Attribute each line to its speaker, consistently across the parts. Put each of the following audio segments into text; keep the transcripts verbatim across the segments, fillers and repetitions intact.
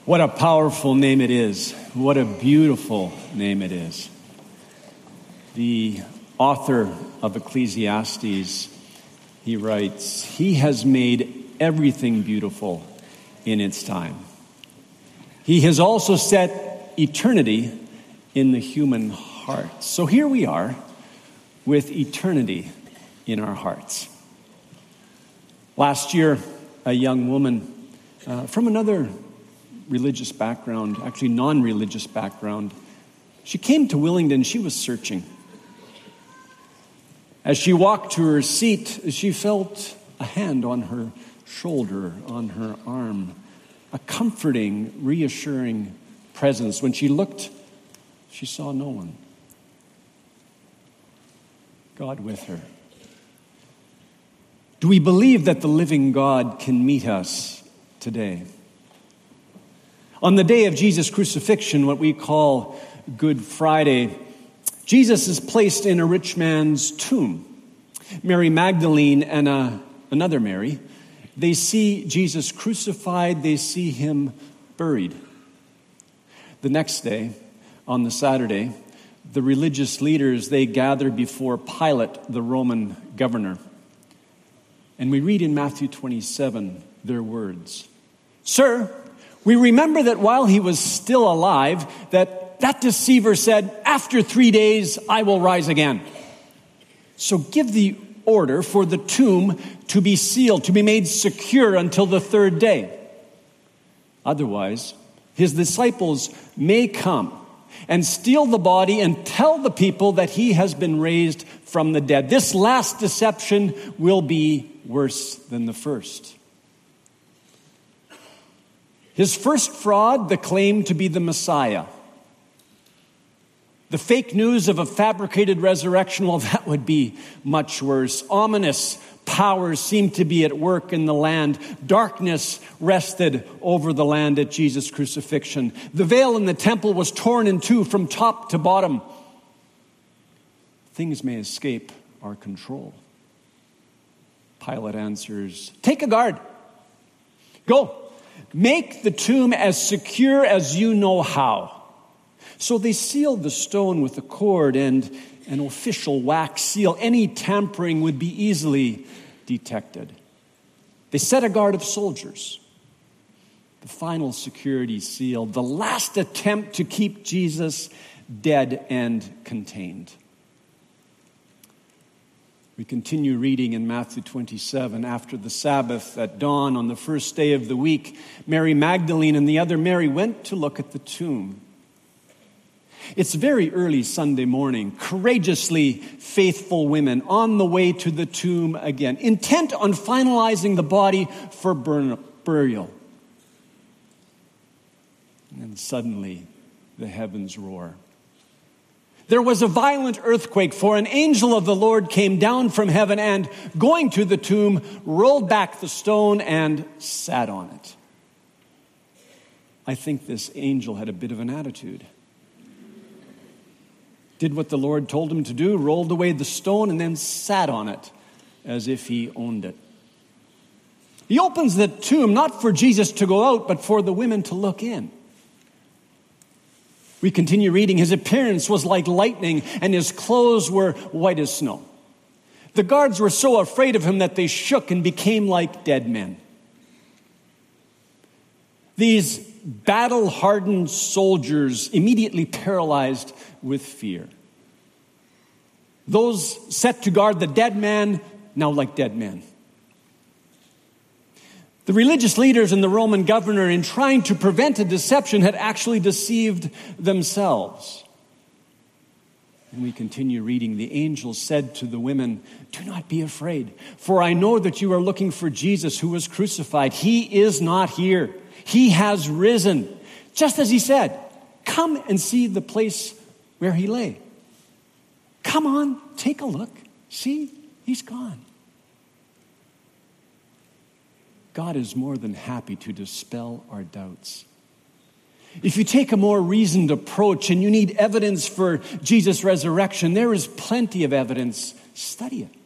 Speaker 1: What a powerful name it is. What a beautiful name it is. The author of Ecclesiastes, he writes, "He has made everything beautiful in its time. He has also set eternity in the human heart." So here we are with eternity in our hearts. Last year, a young woman uh, from another religious background, actually non-religious background, she came to Willingdon. She was searching. As she walked to her seat, she felt a hand on her shoulder, on her arm, a comforting, reassuring presence. When she looked, she saw no one. God with her. Do we believe that the living God can meet us today? On the day of Jesus' crucifixion, what we call Good Friday, Jesus is placed in a rich man's tomb. Mary Magdalene and uh, another Mary, they see Jesus crucified, they see him buried. The next day, on the Saturday, the religious leaders, they gather before Pilate, the Roman governor. And we read in Matthew twenty-seven their words. "Sir, we remember that while he was still alive, that that deceiver said, 'After three days, I will rise again.' So give the order for the tomb to be sealed, to be made secure until the third day. Otherwise, his disciples may come and steal the body and tell the people that he has been raised from the dead. This last deception will be worse than the first." His first fraud, the claim to be the Messiah. The fake news of a fabricated resurrection, well, that would be much worse. Ominous powers seemed to be at work in the land. Darkness rested over the land at Jesus' crucifixion. The veil in the temple was torn in two from top to bottom. Things may escape our control. Pilate answers, "Take a guard. Go. Make the tomb as secure as you know how." So they sealed the stone with a cord and an official wax seal. Any tampering would be easily detected. They set a guard of soldiers. The final security seal, the last attempt to keep Jesus dead and contained. We continue reading in Matthew twenty-seven. After the Sabbath at dawn on the first day of the week, Mary Magdalene and the other Mary went to look at the tomb. It's very early Sunday morning. Courageously faithful women on the way to the tomb again, intent on finalizing the body for burn- burial. And then suddenly the heavens roar. There was a violent earthquake, for an angel of the Lord came down from heaven and, going to the tomb, rolled back the stone and sat on it. I think this angel had a bit of an attitude. Did what the Lord told him to do, rolled away the stone, and then sat on it as if he owned it. He opens the tomb not for Jesus to go out, but for the women to look in. We continue reading. His appearance was like lightning, and his clothes were white as snow. The guards were so afraid of him that they shook and became like dead men. These battle-hardened soldiers immediately paralyzed with fear. Those set to guard the dead man, now like dead men. The religious leaders and the Roman governor, in trying to prevent a deception, had actually deceived themselves. And we continue reading. The angel said to the women, "Do not be afraid, for I know that you are looking for Jesus who was crucified. He is not here. He has risen, just as he said. Come and see the place where he lay. Come on, take a look. See, he's gone." God is more than happy to dispel our doubts. If you take a more reasoned approach and you need evidence for Jesus' resurrection, there is plenty of evidence. Study it.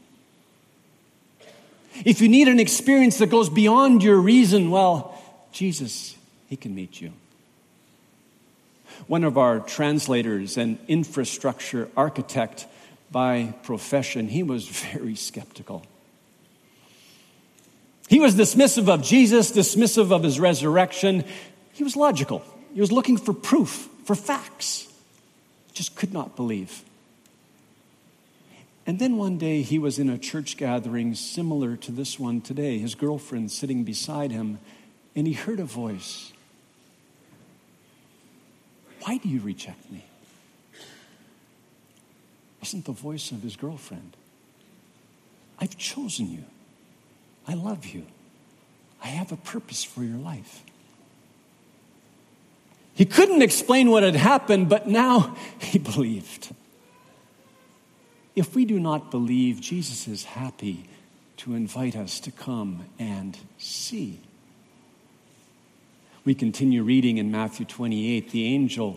Speaker 1: If you need an experience that goes beyond your reason, well, Jesus, he can meet you. one of our translators, an infrastructure architect by profession, he was very skeptical. He was dismissive of Jesus, dismissive of his resurrection. He was logical. He was looking for proof, for facts. Just could not believe. And then one day he was in a church gathering similar to this one today, his girlfriend sitting beside him, and he heard a voice. Why do you reject me? It wasn't the voice of his girlfriend. I've chosen you. I love you. I have a purpose for your life. He couldn't explain what had happened, but now he believed. If we do not believe, Jesus is happy to invite us to come and see. We continue reading in Matthew twenty-eight. The angel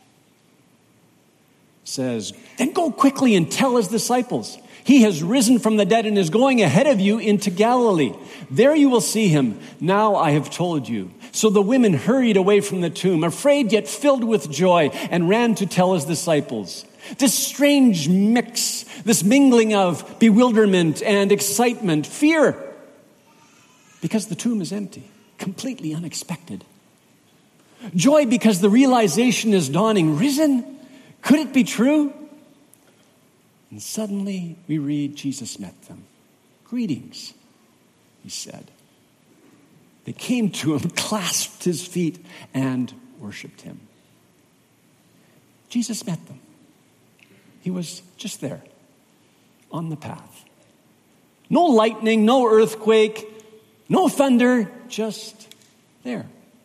Speaker 1: says, "Then go quickly and tell his disciples, he has risen from the dead and is going ahead of you into Galilee. There you will see him. Now I have told you." So the women hurried away from the tomb, afraid yet filled with joy, and ran to tell his disciples. This strange mix, this mingling of bewilderment and excitement, fear, because the tomb is empty, completely unexpected. Joy because the realization is dawning. Risen? Could it be true? And suddenly we read Jesus met them. "Greetings," he said. They came to him, clasped his feet, and worshiped him. Jesus met them. He was just there, on the path. No lightning, no earthquake, no thunder, just there.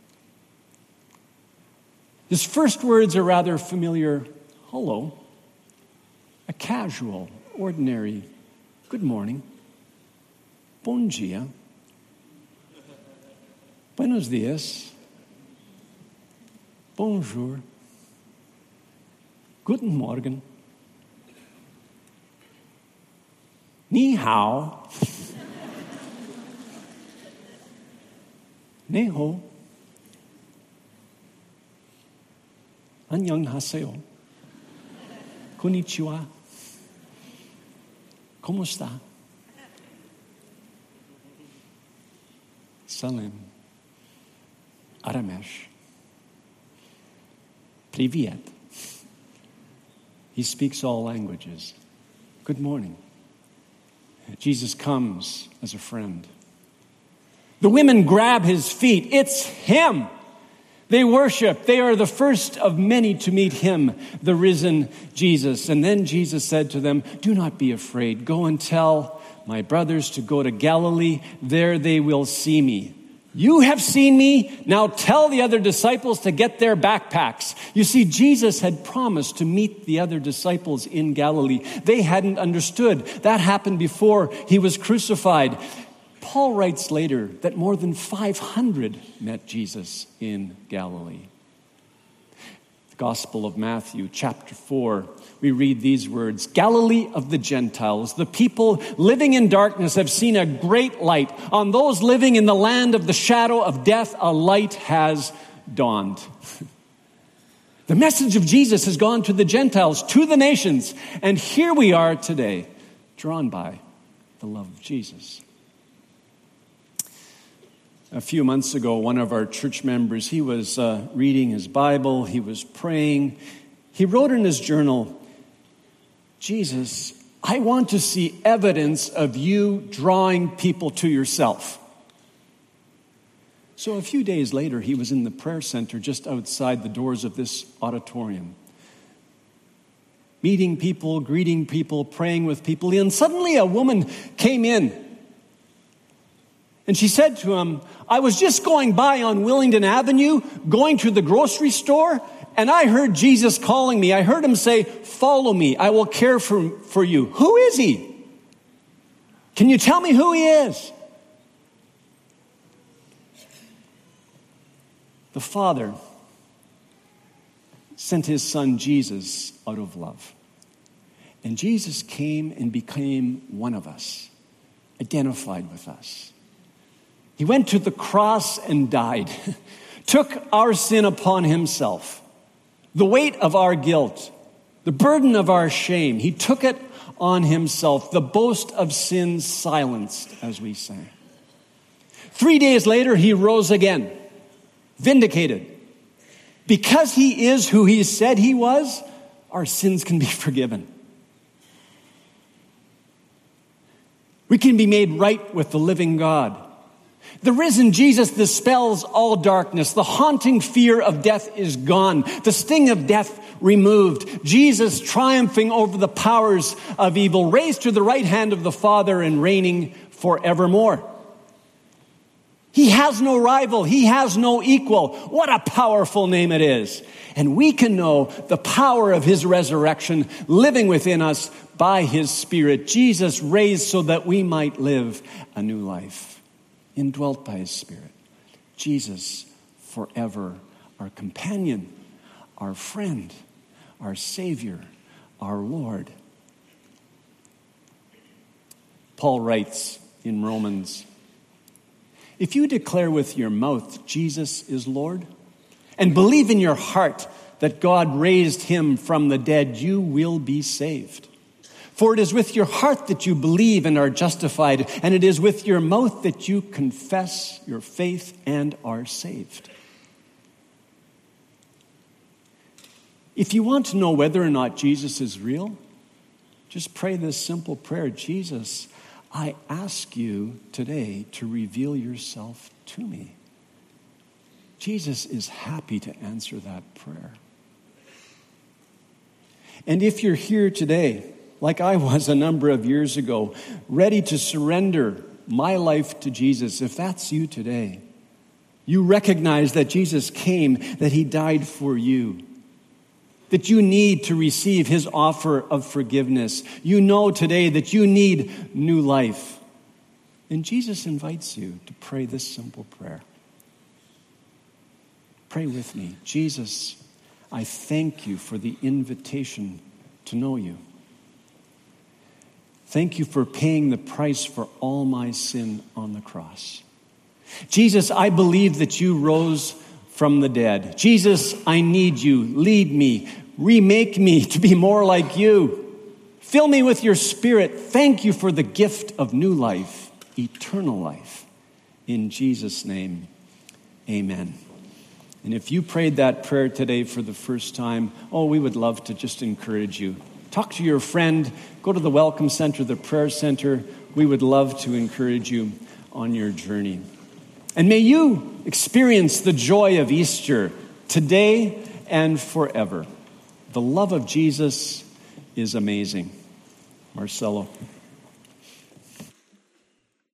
Speaker 1: His first words are rather familiar. Hello. A casual, ordinary, good morning. Bon dia. Buenos dias. Bonjour. Guten Morgen. Ni hao. Ni ho. 안녕하세요. Konnichiwa. ¿Cómo está? Salam. Aramesh. Привет. He speaks all languages. Good morning. Jesus comes as a friend. The women grab his feet. It's him. They worship. They are the first of many to meet him, the risen Jesus. And then Jesus said to them, "Do not be afraid. Go and tell my brothers to go to Galilee. There they will see me. You have seen me. Now tell the other disciples to get their backpacks." You see, Jesus had promised to meet the other disciples in Galilee. They hadn't understood. That happened before he was crucified. Paul writes later that more than five hundred met Jesus in Galilee. The Gospel of Matthew, chapter four, we read these words: "Galilee of the Gentiles, the people living in darkness have seen a great light. On those living in the land of the shadow of death, a light has dawned." The message of Jesus has gone to the Gentiles, to the nations, and here we are today, drawn by the love of Jesus. A few months ago, one of our church members, he was uh, reading his Bible, he was praying. He wrote in his journal, "Jesus, I want to see evidence of you drawing people to yourself." So a few days later, he was in the prayer center just outside the doors of this auditorium, meeting people, greeting people, praying with people. And suddenly a woman came in. And she said to him, "I was just going by on Willingdon Avenue, going to the grocery store, and I heard Jesus calling me. I heard him say, 'Follow me, I will care for, for you.' Who is he? Can you tell me who he is?" The Father sent his son Jesus out of love. And Jesus came and became one of us, identified with us. He went to the cross and died, took our sin upon himself, The weight of our guilt, the burden of our shame, he took it on himself. The boast of sin silenced, as we sang. Three days later, he rose again, vindicated. Because he is who he said he was, our sins can be forgiven. We can be made right with the living God. The risen Jesus dispels all darkness. The haunting fear of death is gone. The sting of death removed. Jesus triumphing over the powers of evil, raised to the right hand of the Father and reigning forevermore. He has no rival. He has no equal. What a powerful name it is. And we can know the power of his resurrection living within us by his Spirit. Jesus raised so that we might live a new life, indwelt by his Spirit. Jesus forever, our companion, our friend, our Savior, our Lord. Paul writes in Romans, if you declare with your mouth Jesus is Lord, and believe in your heart that God raised him from the dead, you will be saved. For it is with your heart that you believe and are justified, and it is with your mouth that you confess your faith and are saved. If you want to know whether or not Jesus is real, just pray this simple prayer. Jesus, I ask you today to reveal yourself to me. Jesus is happy to answer that prayer. And if you're here today, like I was a number of years ago, ready to surrender my life to Jesus, if that's you today, you recognize that Jesus came, that he died for you, that you need to receive his offer of forgiveness. You know today that you need new life. And Jesus invites you to pray this simple prayer. Pray with me. Jesus, I thank you for the invitation to know you. Thank you for paying the price for all my sin on the cross. Jesus, I believe that you rose from the dead. Jesus, I need you. Lead me. Remake me to be more like you. Fill me with your Spirit. Thank you for the gift of new life, eternal life. In Jesus' name, amen. And if you prayed that prayer today for the first time, oh, we would love to just encourage you. Talk to your friend. Go to the Welcome Center, the Prayer Center. We would love to encourage you on your journey. And may you experience the joy of Easter today and forever. The love of Jesus is amazing. Marcelo.